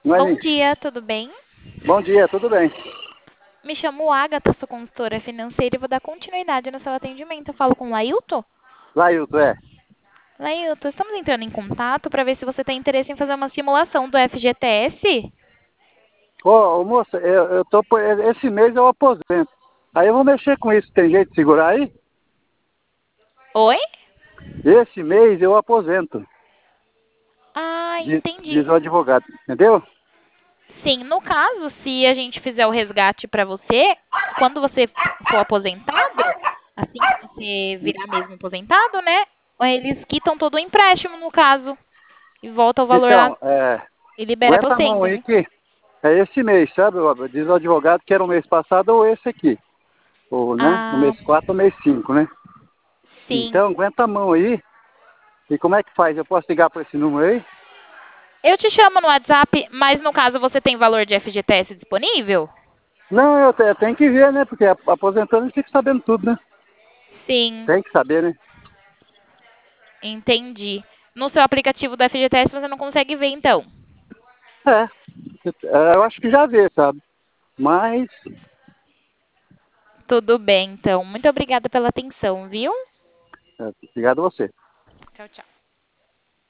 Bom Mas, dia, tudo bem? bom dia, tudo bem? Me chamo Agatha, sou consultora financeira e vou dar continuidade no seu atendimento. Eu falo com o Lailton? Lailton, é. Lailton, estamos entrando em contato para ver se você tem interesse em fazer uma simulação do FGTS. Ô, moça, esse mês eu aposento. Aí eu vou mexer com isso, tem jeito de segurar aí? Oi? Esse mês eu aposento, Ah, diz entendi. o advogado, entendeu? Sim, no caso, se a gente fizer o resgate para você, quando você for aposentado, assim que você virar mesmo aposentado, né? Eles quitam todo o empréstimo, no caso, e volta o valor Então, e libera para aguenta a você, mão aí entendeu? que é esse mês, sabe? Diz o advogado que era o mês passado ou esse aqui. Ou, né? O Ah, mês 4 ou mês 5, né? sim. Então, aguenta a mão aí. E como é que faz? Eu posso ligar para esse número aí? Eu te chamo no WhatsApp, mas no caso você tem valor de FGTS disponível? Não, eu tenho que ver, né? Porque aposentando a gente fica sabendo tudo, né? Sim, Tem que saber, né? entendi. No seu aplicativo do FGTS você não consegue ver, então. É, eu acho que já vê, sabe? Mas, Tudo bem, então. Muito obrigada pela atenção, viu? obrigado a você. Tchau, tchau.